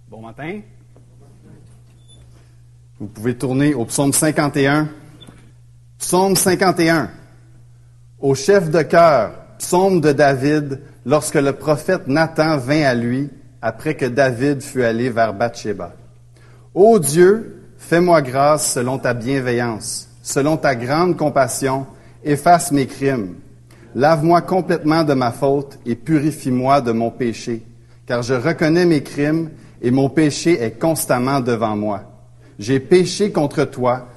Bon matin. Vous pouvez tourner au psaume 51. Psaume 51. Au chef de chœur, psaume de David, lorsque le prophète Nathan vint à lui, après que David fut allé vers Bathsheba. Ô Dieu, fais-moi grâce selon ta bienveillance, selon ta grande compassion, efface mes crimes. Lave-moi complètement de ma faute et purifie-moi de mon péché, car je reconnais mes crimes et mon péché est constamment devant moi. J'ai péché contre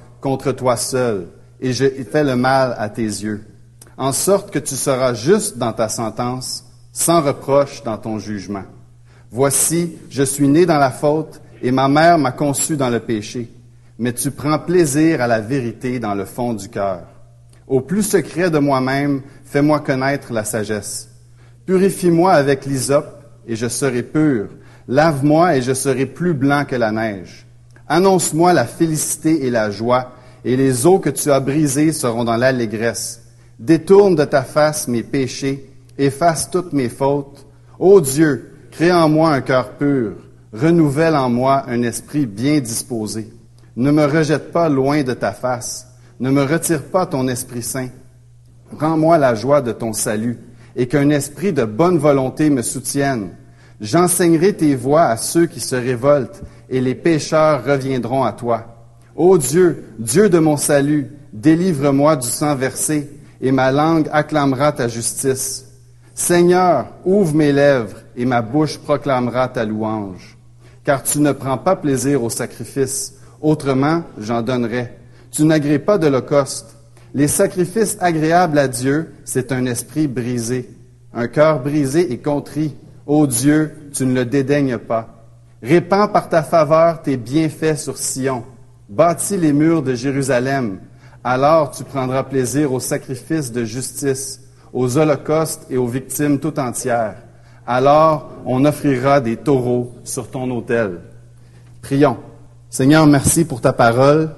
toi seul, et j'ai fait le mal à tes yeux, en sorte que tu seras juste dans ta sentence, sans reproche dans ton jugement. Voici, je suis né dans la faute, et ma mère m'a conçu dans le péché, mais tu prends plaisir à la vérité dans le fond du cœur. Au plus secret de moi-même, fais-moi connaître la sagesse. Purifie-moi avec l'hysope, et je serai pur. Lave-moi, et je serai plus blanc que la neige. Annonce-moi la félicité et la joie, et les eaux que tu as brisées seront dans l'allégresse. Détourne de ta face mes péchés, efface toutes mes fautes. Ô Dieu, crée en moi un cœur pur, renouvelle en moi un esprit bien disposé. Ne me rejette pas loin de ta face, ne me retire pas ton Esprit Saint. Rends-moi la joie de ton salut, et qu'un esprit de bonne volonté me soutienne. J'enseignerai tes voies à ceux qui se révoltent, et les pécheurs reviendront à toi. Ô Dieu, Dieu de mon salut, délivre-moi du sang versé, et ma langue acclamera ta justice. Seigneur, ouvre mes lèvres, et ma bouche proclamera ta louange. Car tu ne prends pas plaisir au sacrifice, autrement j'en donnerais. Tu n'agrées pas d'holocauste. Les sacrifices agréables à Dieu, c'est un esprit brisé, un cœur brisé et contrit. Ô Dieu, tu ne le dédaignes pas. Répands par ta faveur tes bienfaits sur Sion. Bâtis les murs de Jérusalem. Alors tu prendras plaisir aux sacrifices de justice, aux holocaustes et aux victimes tout entières. Alors on offrira des taureaux sur ton autel. Prions. Seigneur, merci pour ta parole.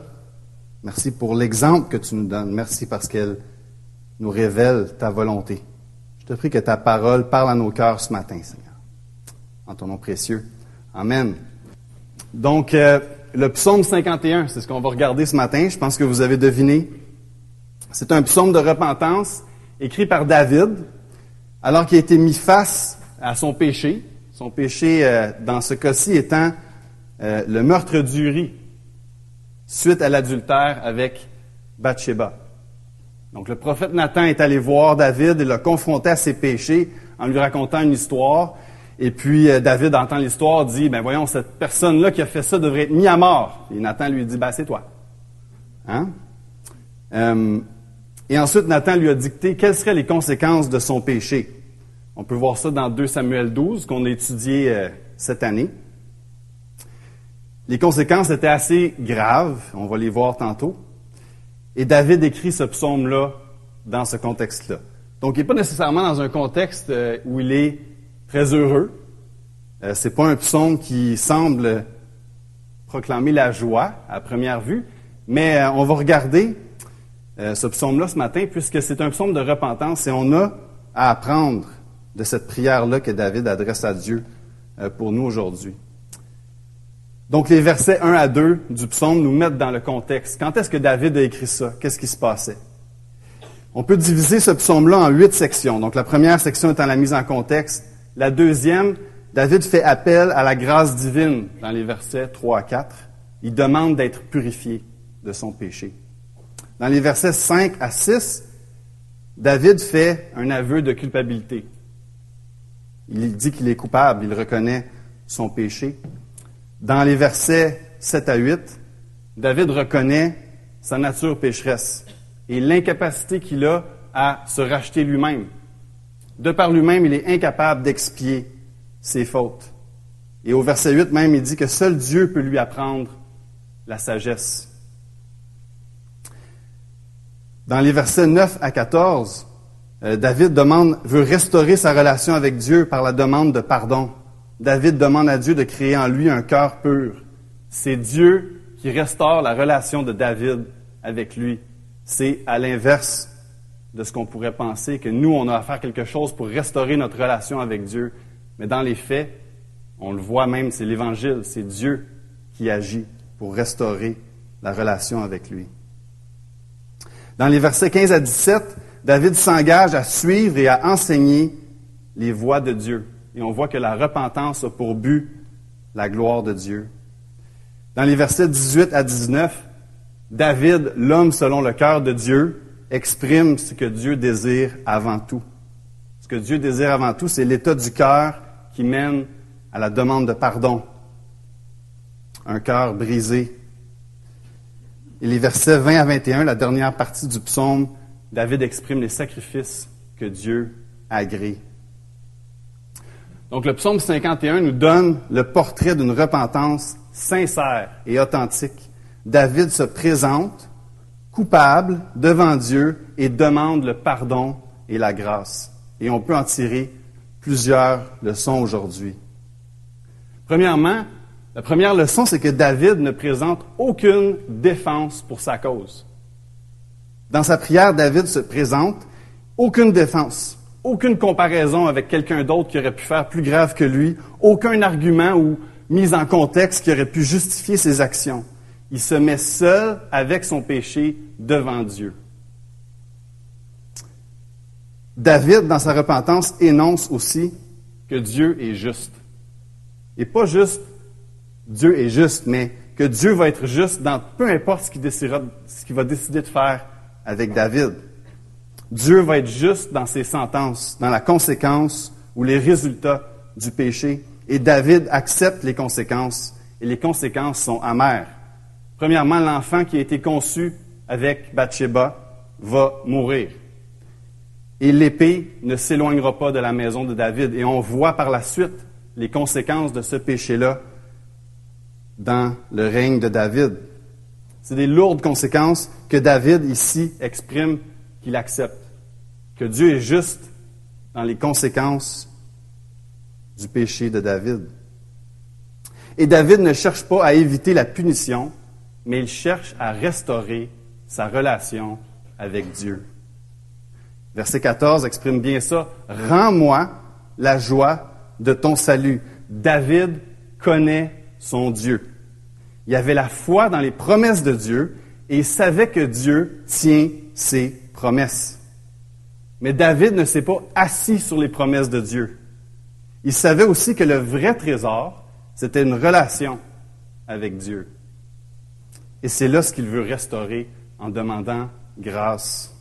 Merci pour l'exemple que tu nous donnes. Merci parce qu'elle nous révèle ta volonté. Je te prie que ta parole parle à nos cœurs ce matin, Seigneur. En ton nom précieux. Amen. Donc, le psaume 51, c'est ce qu'on va regarder ce matin. Je pense que vous avez deviné. C'est un psaume de repentance écrit par David, alors qu'il a été mis face à son péché. Son péché, dans ce cas-ci, étant le meurtre d'Uri, suite à l'adultère avec Bathsheba. Donc, le prophète Nathan est allé voir David et l'a confronté à ses péchés en lui racontant une histoire. Et puis, David entend l'histoire, dit, « Ben voyons, cette personne-là qui a fait ça devrait être mise à mort. » Et Nathan lui dit, « Ben c'est toi. » Hein? Et ensuite, Nathan lui a dicté quelles seraient les conséquences de son péché. On peut voir ça dans 2 Samuel 12, qu'on a étudié cette année. Les conséquences étaient assez graves, on va les voir tantôt. Et David écrit ce psaume-là dans ce contexte-là. Donc, il n'est pas nécessairement dans un contexte où il est très heureux. C'est pas un psaume qui semble proclamer la joie à première vue, mais on va regarder ce psaume-là ce matin, puisque c'est un psaume de repentance et on a à apprendre de cette prière-là que David adresse à Dieu pour nous aujourd'hui. Donc, les versets 1 à 2 du psaume nous mettent dans le contexte. Quand est-ce que David a écrit ça? Qu'est-ce qui se passait? On peut diviser ce psaume-là en 8 sections. Donc, la première section étant la mise en contexte. La deuxième, David fait appel à la grâce divine dans les versets 3 à 4. Il demande d'être purifié de son péché. Dans les versets 5 à 6, David fait un aveu de culpabilité. Il dit qu'il est coupable, il reconnaît son péché. Dans les versets 7 à 8, David reconnaît sa nature pécheresse et l'incapacité qu'il a à se racheter lui-même. De par lui-même, il est incapable d'expier ses fautes. Et au verset 8 même, il dit que seul Dieu peut lui apprendre la sagesse. Dans les versets 9 à 14, David veut restaurer sa relation avec Dieu par la demande de pardon. David demande à Dieu de créer en lui un cœur pur. C'est Dieu qui restaure la relation de David avec lui. C'est à l'inverse de ce qu'on pourrait penser, que nous, on a à faire quelque chose pour restaurer notre relation avec Dieu. Mais dans les faits, On le voit même, c'est l'Évangile, c'est Dieu qui agit pour restaurer la relation avec lui. Dans les versets 15 à 17, David s'engage à suivre et à enseigner les voies de Dieu. Et on voit que la repentance a pour but la gloire de Dieu. Dans les versets 18 à 19, David, l'homme selon le cœur de Dieu, exprime ce que Dieu désire avant tout. Ce que Dieu désire avant tout, c'est l'état du cœur qui mène à la demande de pardon. Un cœur brisé. Et les versets 20 à 21, la dernière partie du psaume, David exprime les sacrifices que Dieu agrée. Donc le psaume 51 nous donne le portrait d'une repentance sincère et authentique. David se présente coupable devant Dieu et demande le pardon et la grâce. Et on peut en tirer plusieurs leçons aujourd'hui. Premièrement, la première leçon, c'est que David ne présente aucune défense pour sa cause. Dans sa prière, David se présente aucune défense, aucune comparaison avec quelqu'un d'autre qui aurait pu faire plus grave que lui, aucun argument ou mise en contexte qui aurait pu justifier ses actions. Il se met seul avec son péché devant Dieu. David, dans sa repentance, énonce aussi que Dieu est juste. Et pas juste Dieu est juste, mais que Dieu va être juste dans peu importe ce qu'il va décider de faire avec David. Dieu va être juste dans ses sentences, dans la conséquence ou les résultats du péché. Et David accepte les conséquences, et les conséquences sont amères. Premièrement, l'enfant qui a été conçu avec Bathsheba va mourir. Et l'épée ne s'éloignera pas de la maison de David. Et on voit par la suite les conséquences de ce péché-là dans le règne de David. C'est des lourdes conséquences que David, ici, exprime qu'il accepte. Que Dieu est juste dans les conséquences du péché de David. Et David ne cherche pas à éviter la punition, mais il cherche à restaurer sa relation avec Dieu. Verset 14 exprime bien ça. « Rends-moi la joie de ton salut. » David connaît son Dieu. Il avait la foi dans les promesses de Dieu et il savait que Dieu tient ses promesses. Mais David ne s'est pas assis sur les promesses de Dieu. Il savait aussi que le vrai trésor, c'était une relation avec Dieu. Et c'est là ce qu'il veut restaurer en demandant grâce.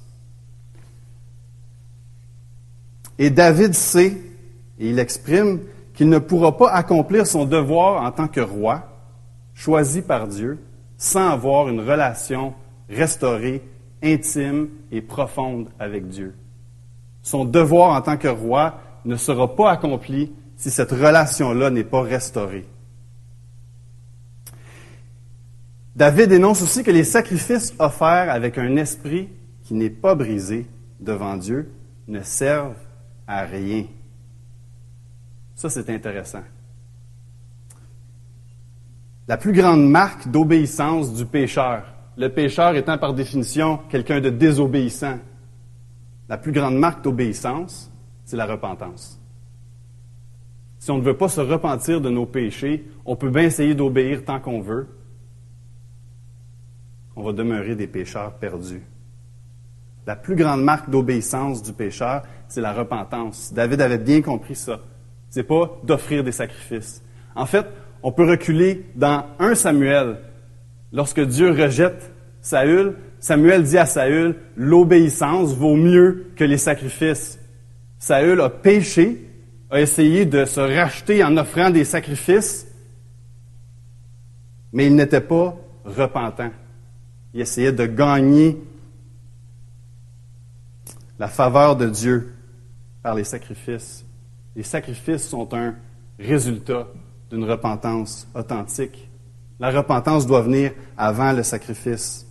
Et David sait, et il exprime, qu'il ne pourra pas accomplir son devoir en tant que roi, choisi par Dieu, sans avoir une relation restaurée, intime et profonde avec Dieu. Son devoir en tant que roi ne sera pas accompli si cette relation-là n'est pas restaurée. David énonce aussi que les sacrifices offerts avec un esprit qui n'est pas brisé devant Dieu ne servent à rien. Ça, c'est intéressant. La plus grande marque d'obéissance du pécheur, le pécheur étant par définition quelqu'un de désobéissant, la plus grande marque d'obéissance, c'est la repentance. Si on ne veut pas se repentir de nos péchés, on peut bien essayer d'obéir tant qu'on veut. On va demeurer des pécheurs perdus. La plus grande marque d'obéissance du pécheur, c'est la repentance. David avait bien compris ça. C'est pas d'offrir des sacrifices. En fait, on peut reculer dans 1 Samuel. Lorsque Dieu rejette Saül, Samuel dit à Saül, l'obéissance vaut mieux que les sacrifices. Saül a péché, a essayé de se racheter en offrant des sacrifices, mais il n'était pas repentant. Il essayait de gagner la faveur de Dieu par les sacrifices. Les sacrifices sont un résultat d'une repentance authentique. La repentance doit venir avant le sacrifice.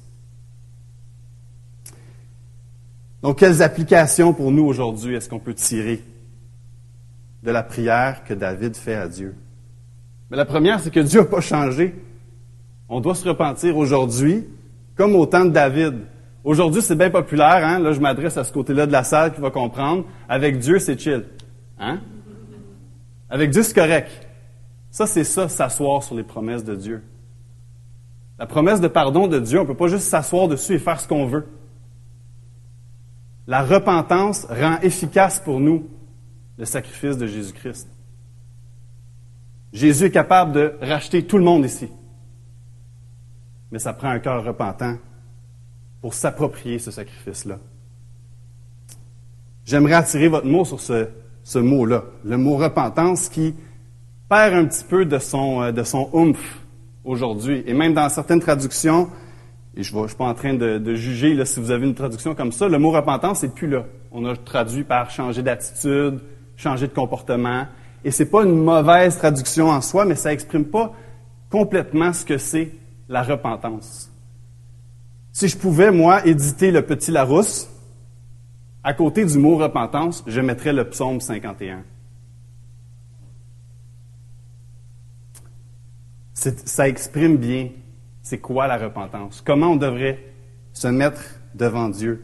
Donc, quelles applications pour nous aujourd'hui est-ce qu'on peut tirer de la prière que David fait à Dieu? Mais la première, c'est que Dieu n'a pas changé. On doit se repentir aujourd'hui, comme au temps de David. Aujourd'hui, c'est bien populaire, hein? Là, je m'adresse à ce côté-là de la salle qui va comprendre. Avec Dieu, c'est chill. Hein? Avec Dieu, c'est correct. Ça, c'est ça, s'asseoir sur les promesses de Dieu. La promesse de pardon de Dieu, on ne peut pas juste s'asseoir dessus et faire ce qu'on veut. La repentance rend efficace pour nous le sacrifice de Jésus-Christ. Jésus est capable de racheter tout le monde ici. Mais ça prend un cœur repentant pour s'approprier ce sacrifice-là. J'aimerais attirer votre mot sur ce mot-là, le mot repentance qui perd un petit peu de son oomph aujourd'hui. Et même dans certaines traductions, et je ne suis pas en train de juger là, si vous avez une traduction comme ça, le mot repentance n'est plus là. On a traduit par changer d'attitude, changer de comportement. Et ce n'est pas une mauvaise traduction en soi, mais ça n'exprime pas complètement ce que c'est la repentance. Si je pouvais, moi, éditer le Petit Larousse, à côté du mot repentance, je mettrais le psaume 51. Ça exprime bien c'est quoi la repentance, comment on devrait se mettre devant Dieu.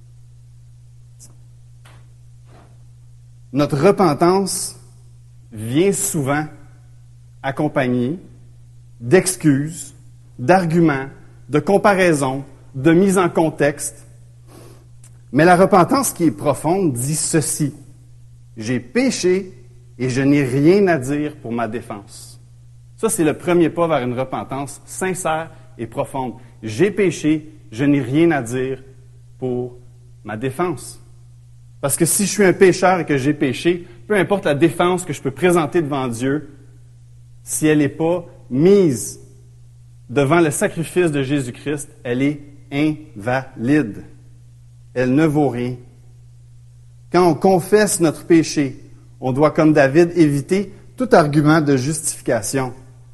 Notre repentance vient souvent accompagnée d'excuses, d'arguments, de comparaisons, de mise en contexte. Mais la repentance qui est profonde dit ceci: j'ai péché et je n'ai rien à dire pour ma défense. Ça, c'est le premier pas vers une repentance sincère et profonde. J'ai péché, je n'ai rien à dire pour ma défense. Parce que si je suis un pécheur et que j'ai péché, peu importe la défense que je peux présenter devant Dieu, si elle n'est pas mise devant le sacrifice de Jésus-Christ, elle est invalide. Elle ne vaut rien. Quand on confesse notre péché, on doit, comme David, éviter tout argument de justification.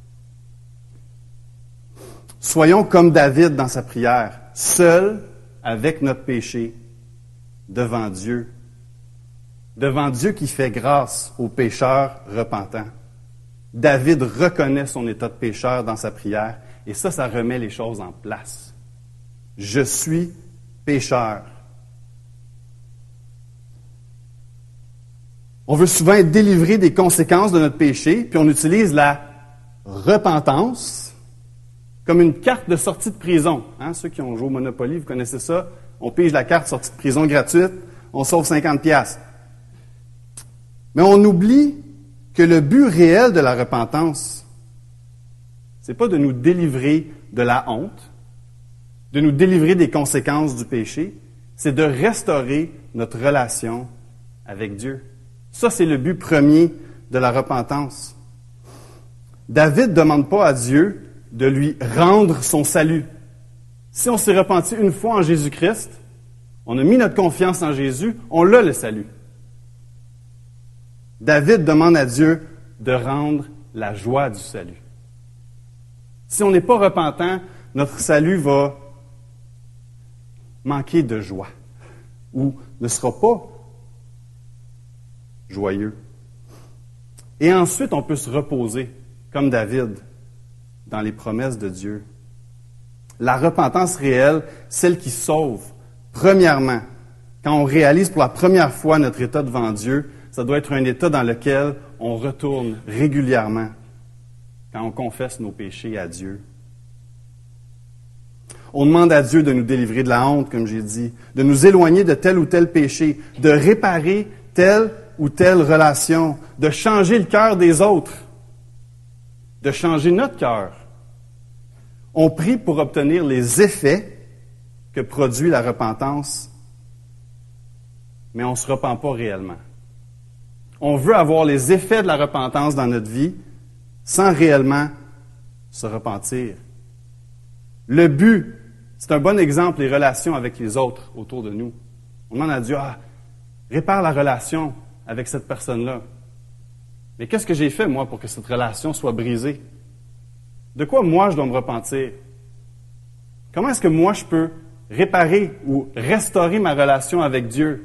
Soyons comme David dans sa prière, seuls avec notre péché, devant Dieu qui fait grâce aux pécheurs repentants. David reconnaît son état de pécheur dans sa prière, et ça remet les choses en place. Je suis pécheur. On veut souvent être délivré des conséquences de notre péché, puis on utilise la repentance comme une carte de sortie de prison. Hein? Ceux qui ont joué au Monopoly, vous connaissez ça. On pige la carte sortie de prison gratuite, on sauve 50$. Mais on oublie que le but réel de la repentance, c'est pas de nous délivrer de la honte, de nous délivrer des conséquences du péché, c'est de restaurer notre relation avec Dieu. Ça, c'est le but premier de la repentance. David ne demande pas à Dieu de lui rendre son salut. Si on s'est repenti une fois en Jésus-Christ, on a mis notre confiance en Jésus, on l'a le salut. David demande à Dieu de rendre la joie du salut. Si on n'est pas repentant, notre salut va manquer de joie ou ne sera pas joyeux. Et ensuite, on peut se reposer, comme David, dans les promesses de Dieu. La repentance réelle, celle qui sauve, premièrement, quand on réalise pour la première fois notre état devant Dieu, ça doit être un état dans lequel on retourne régulièrement quand on confesse nos péchés à Dieu. On demande à Dieu de nous délivrer de la honte, comme j'ai dit, de nous éloigner de tel ou tel péché, de réparer telle ou telle relation, de changer le cœur des autres, de changer notre cœur. On prie pour obtenir les effets que produit la repentance, mais on ne se repent pas réellement. On veut avoir les effets de la repentance dans notre vie sans réellement se repentir. Le but, c'est un bon exemple, les relations avec les autres autour de nous. On demande à Dieu, répare la relation avec cette personne-là. Mais qu'est-ce que j'ai fait, moi, pour que cette relation soit brisée? De quoi, moi, je dois me repentir? Comment est-ce que moi, je peux réparer ou restaurer ma relation avec Dieu?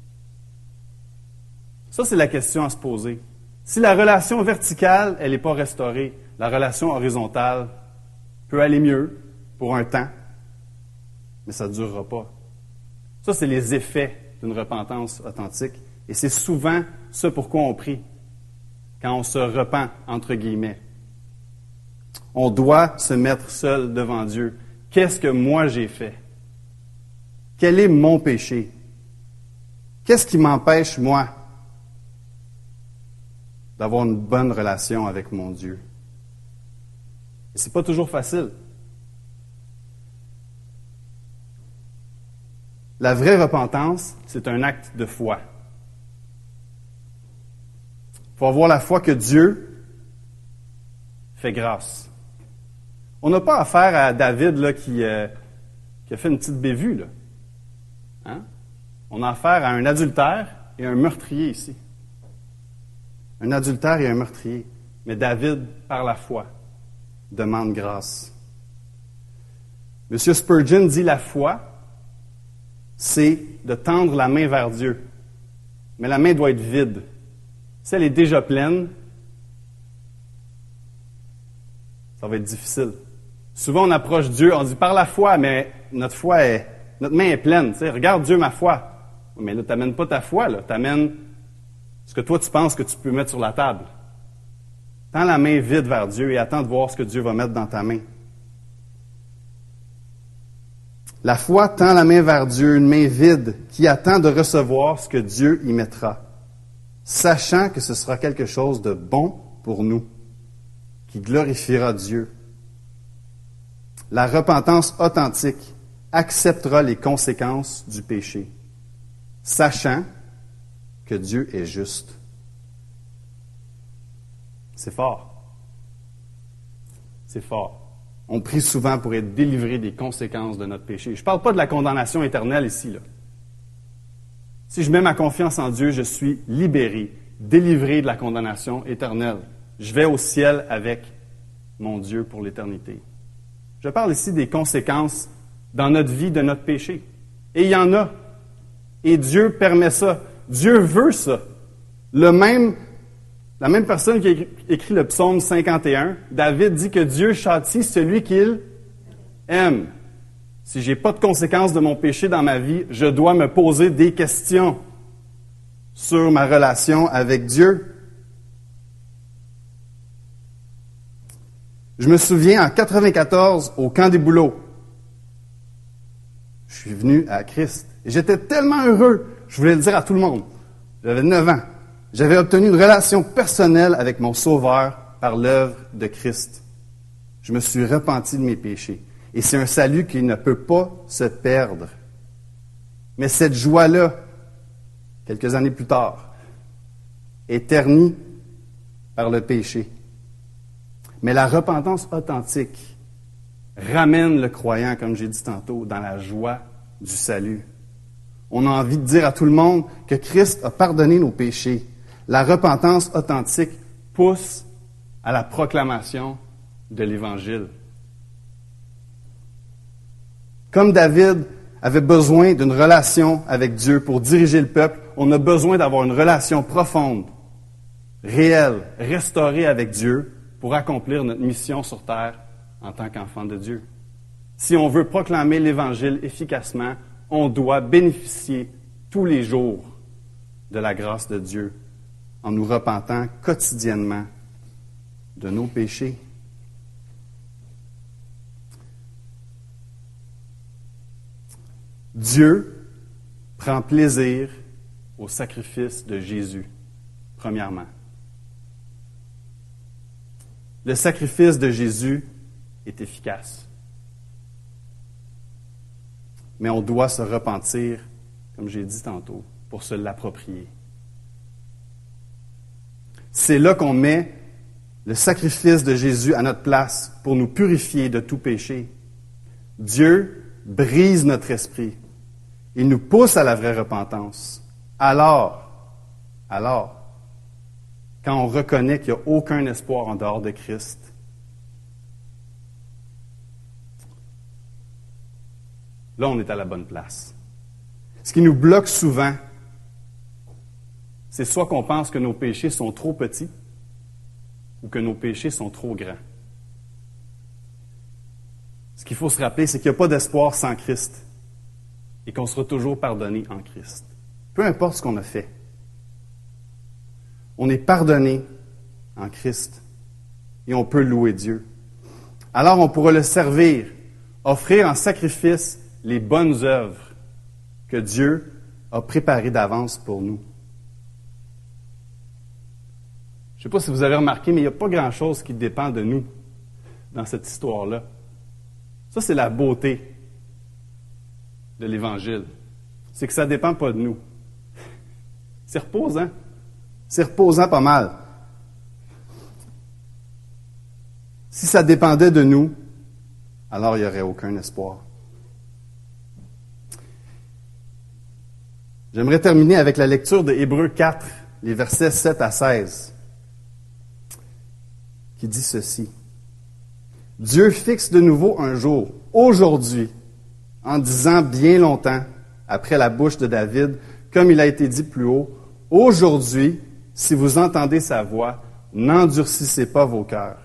Ça, c'est la question à se poser. Si la relation verticale, elle n'est pas restaurée, la relation horizontale peut aller mieux pour un temps, mais ça ne durera pas. Ça, c'est les effets d'une repentance authentique. Et c'est souvent ce pourquoi on prie. quand on se repent, entre guillemets. On doit se mettre seul devant Dieu. Qu'est-ce que moi j'ai fait? Quel est mon péché? Qu'est-ce qui m'empêche, moi, d'avoir une bonne relation avec mon Dieu? Et c'est pas toujours facile. La vraie repentance, c'est un acte de foi. Il faut avoir la foi que Dieu fait grâce. On n'a pas affaire à David là, qui a fait une petite bévue. Là. Hein? On a affaire à un adultère et un meurtrier ici. Un adultère et un meurtrier. Mais David, par la foi, demande grâce. M. Spurgeon dit la foi, c'est de tendre la main vers Dieu. Mais la main doit être vide. Si elle est déjà pleine, ça va être difficile. Souvent, on approche Dieu, on dit par la foi, mais notre main est pleine. Tu sais, regarde Dieu, ma foi. Mais là, tu n'amènes pas ta foi, tu amènes ce que toi, tu penses que tu peux mettre sur la table. Tends la main vide vers Dieu et attends de voir ce que Dieu va mettre dans ta main. La foi tend la main vers Dieu, une main vide, qui attend de recevoir ce que Dieu y mettra, sachant que ce sera quelque chose de bon pour nous, qui glorifiera Dieu. La repentance authentique acceptera les conséquences du péché, sachant que Dieu est juste. C'est fort. C'est fort. On prie souvent pour être délivré des conséquences de notre péché. Je ne parle pas de la condamnation éternelle ici. Là. Si je mets ma confiance en Dieu, je suis libéré, délivré de la condamnation éternelle. Je vais au ciel avec mon Dieu pour l'éternité. Je parle ici des conséquences dans notre vie de notre péché. Et il y en a. Et Dieu permet ça. Dieu veut ça. La même personne qui a écrit le psaume 51, David dit que Dieu châtie celui qu'il aime. Si je n'ai pas de conséquences de mon péché dans ma vie, je dois me poser des questions sur ma relation avec Dieu. Je me souviens, en 1994, au camp des Bouleaux, je suis venu à Christ. Et j'étais tellement heureux, je voulais le dire à tout le monde. J'avais 9 ans. J'avais obtenu une relation personnelle avec mon Sauveur par l'œuvre de Christ. Je me suis repenti de mes péchés. Et c'est un salut qui ne peut pas se perdre. Mais cette joie-là, quelques années plus tard, est ternie par le péché. Mais la repentance authentique ramène le croyant, comme j'ai dit tantôt, dans la joie du salut. On a envie de dire à tout le monde que Christ a pardonné nos péchés. La repentance authentique pousse à la proclamation de l'Évangile. Comme David avait besoin d'une relation avec Dieu pour diriger le peuple, on a besoin d'avoir une relation profonde, réelle, restaurée avec Dieu pour accomplir notre mission sur terre en tant qu'enfant de Dieu. Si on veut proclamer l'Évangile efficacement, on doit bénéficier tous les jours de la grâce de Dieu en nous repentant quotidiennement de nos péchés. Dieu prend plaisir au sacrifice de Jésus, premièrement. Le sacrifice de Jésus est efficace. Mais on doit se repentir, comme j'ai dit tantôt, pour se l'approprier. C'est là qu'on met le sacrifice de Jésus à notre place pour nous purifier de tout péché. Dieu brise notre esprit. Il nous pousse à la vraie repentance. Alors, quand on reconnaît qu'il n'y a aucun espoir en dehors de Christ, là, on est à la bonne place. Ce qui nous bloque souvent, c'est soit qu'on pense que nos péchés sont trop petits ou que nos péchés sont trop grands. Ce qu'il faut se rappeler, c'est qu'il n'y a pas d'espoir sans Christ et qu'on sera toujours pardonné en Christ. Peu importe ce qu'on a fait. On est pardonné en Christ. Et on peut louer Dieu. Alors on pourra le servir, offrir en sacrifice les bonnes œuvres que Dieu a préparées d'avance pour nous. Je ne sais pas si vous avez remarqué, mais il n'y a pas grand-chose qui dépend de nous dans cette histoire-là. Ça, c'est la beauté de l'Évangile. C'est que ça ne dépend pas de nous. C'est reposant. C'est reposant pas mal. Si ça dépendait de nous, alors il n'y aurait aucun espoir. J'aimerais terminer avec la lecture de Hébreux 4, les versets 7 à 16, qui dit ceci. Dieu fixe de nouveau un jour, aujourd'hui, en disant bien longtemps, après la bouche de David, comme il a été dit plus haut, aujourd'hui, si vous entendez sa voix, n'endurcissez pas vos cœurs.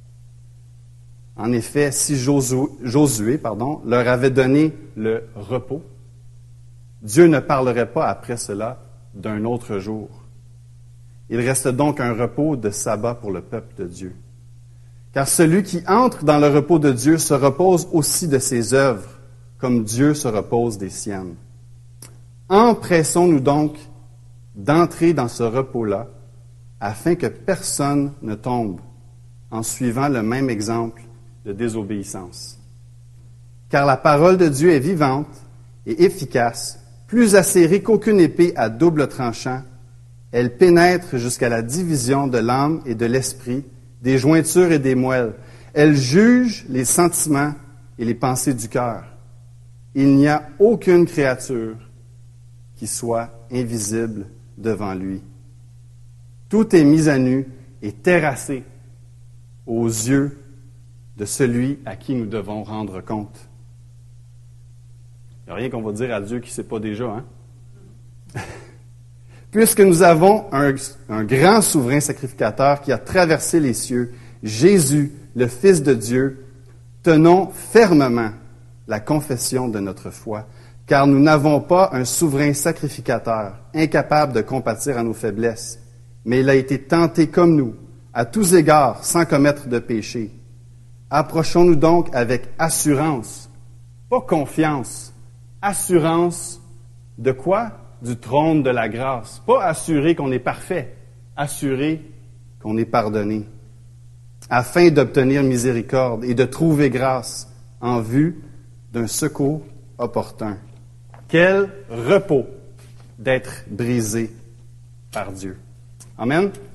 En effet, si Josué leur avait donné le repos, Dieu ne parlerait pas après cela d'un autre jour. Il reste donc un repos de sabbat pour le peuple de Dieu. Car celui qui entre dans le repos de Dieu se repose aussi de ses œuvres, comme Dieu se repose des siennes. Empressons-nous donc d'entrer dans ce repos-là, afin que personne ne tombe en suivant le même exemple de désobéissance. Car la parole de Dieu est vivante et efficace, plus acérée qu'aucune épée à double tranchant. Elle pénètre jusqu'à la division de l'âme et de l'esprit, des jointures et des moelles. Elle juge les sentiments et les pensées du cœur. Il n'y a aucune créature qui soit invisible devant lui. Tout est mis à nu et terrassé aux yeux de celui à qui nous devons rendre compte. Il n'y a rien qu'on va dire à Dieu qui ne sait pas déjà, hein? Puisque nous avons un grand souverain sacrificateur qui a traversé les cieux, Jésus, le Fils de Dieu, tenons fermement la confession de notre foi, car nous n'avons pas un souverain sacrificateur, incapable de compatir à nos faiblesses, mais il a été tenté comme nous, à tous égards, sans commettre de péché. Approchons-nous donc avec assurance, pas confiance, assurance de quoi? Du trône de la grâce. Pas assurer qu'on est parfait, assurer qu'on est pardonné, afin d'obtenir miséricorde et de trouver grâce en vue d'un secours opportun. Quel repos d'être brisé par Dieu. Amen.